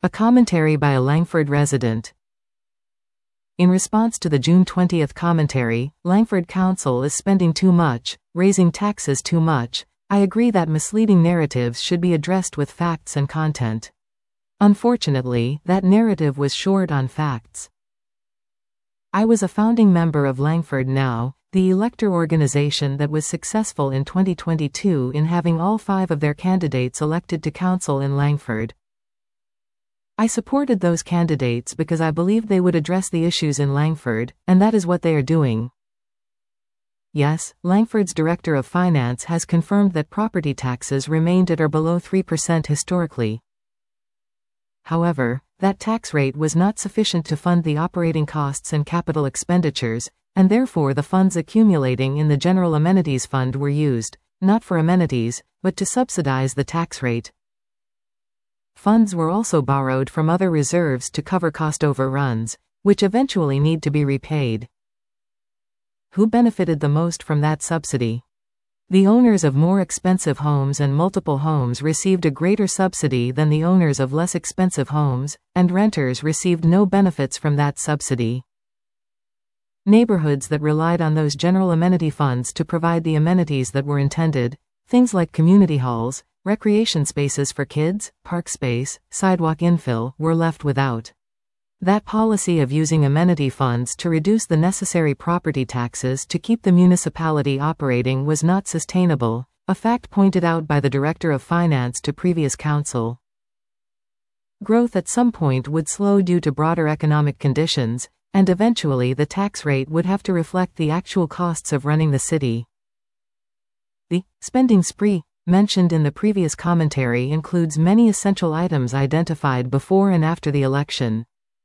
A commentary by a Langford resident. In response to the June 20 commentary, Langford Council is spending too much, raising taxes too much. I agree that misleading narratives should be addressed with facts and content. Unfortunately, that narrative was short on facts. I was a founding member of Langford Now, the elector organization that was successful in 2022 in having all 5 of their candidates elected to council in Langford. I supported those candidates because I believed they would address the issues in Langford, and that is what they are doing. Yes, Langford's Director of Finance has confirmed that property taxes remained at or below 3% historically. However, that tax rate was not sufficient to fund the operating costs and capital expenditures, and therefore the funds accumulating in the General Amenities Fund were used, not for amenities, but to subsidize the tax rate. Funds were also borrowed from other reserves to cover cost overruns, which eventually need to be repaid. Who benefited the most from that subsidy? The owners of more expensive homes and multiple homes received a greater subsidy than the owners of less expensive homes, and renters received no benefits from that subsidy. Neighborhoods that relied on those general amenity funds to provide the amenities that were intended, things like community halls, recreation spaces for kids, park space, sidewalk infill, were left without. That policy of using amenity funds to reduce the necessary property taxes to keep the municipality operating was not sustainable, a fact pointed out by the Director of Finance to previous council. Growth at some point would slow due to broader economic conditions, and eventually the tax rate would have to reflect the actual costs of running the city. The spending spree mentioned in the previous commentary includes many essential items identified before and after the election.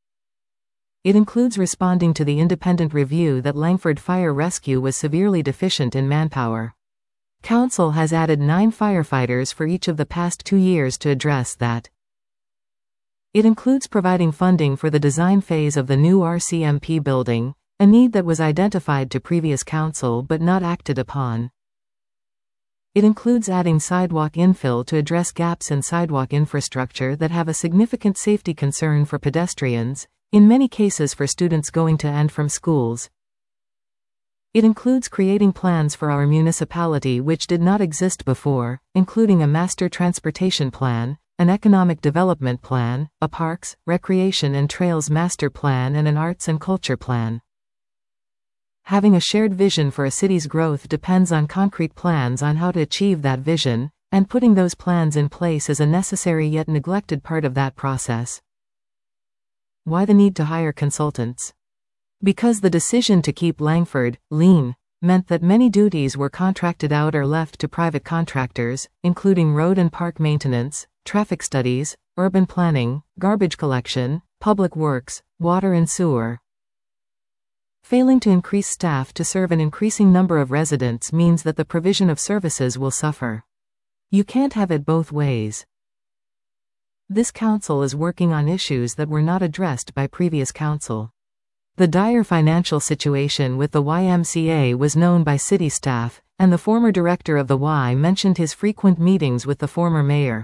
It includes responding to the independent review that Langford Fire Rescue was severely deficient in manpower. Council has added 9 firefighters for each of the past 2 years to address that. It includes providing funding for the design phase of the new RCMP building, a need that was identified to previous council but not acted upon. It includes adding sidewalk infill to address gaps in sidewalk infrastructure that have a significant safety concern for pedestrians, in many cases for students going to and from schools. It includes creating plans for our municipality which did not exist before, including a master transportation plan, an economic development plan, a parks, recreation and trails master plan and an arts and culture plan. Having a shared vision for a city's growth depends on concrete plans on how to achieve that vision, and putting those plans in place is a necessary yet neglected part of that process. Why the need to hire consultants? Because the decision to keep Langford lean meant that many duties were contracted out or left to private contractors, including road and park maintenance, traffic studies, urban planning, garbage collection, public works, water and sewer. Failing to increase staff to serve an increasing number of residents means that the provision of services will suffer. You can't have it both ways. This council is working on issues that were not addressed by previous council. The dire financial situation with the YMCA was known by city staff, and the former director of the Y mentioned his frequent meetings with the former mayor.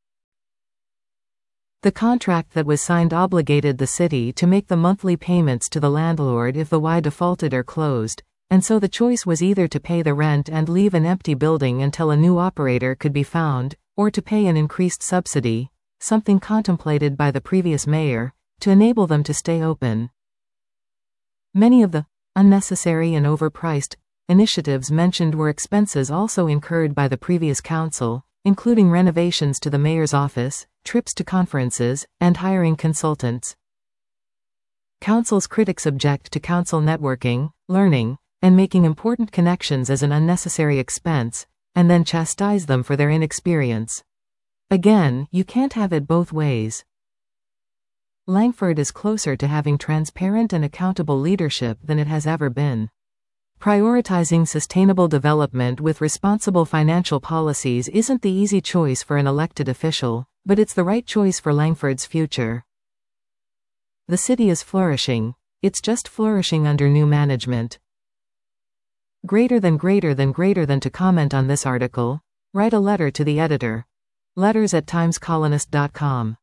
The contract that was signed obligated the city to make the monthly payments to the landlord if the Y defaulted or closed, and so the choice was either to pay the rent and leave an empty building until a new operator could be found, or to pay an increased subsidy, something contemplated by the previous mayor, to enable them to stay open. Many of the unnecessary and overpriced initiatives mentioned were expenses also incurred by the previous council, including renovations to the mayor's office, trips to conferences, and hiring consultants. Council's critics object to council networking, learning, and making important connections as an unnecessary expense, and then chastise them for their inexperience. Again, you can't have it both ways. Langford is closer to having transparent and accountable leadership than it has ever been. Prioritizing sustainable development with responsible financial policies isn't the easy choice for an elected official, but it's the right choice for Langford's future. The city is flourishing. It's just flourishing under new management. Greater than to comment on this article, write a letter to the editor. letters@timescolonist.com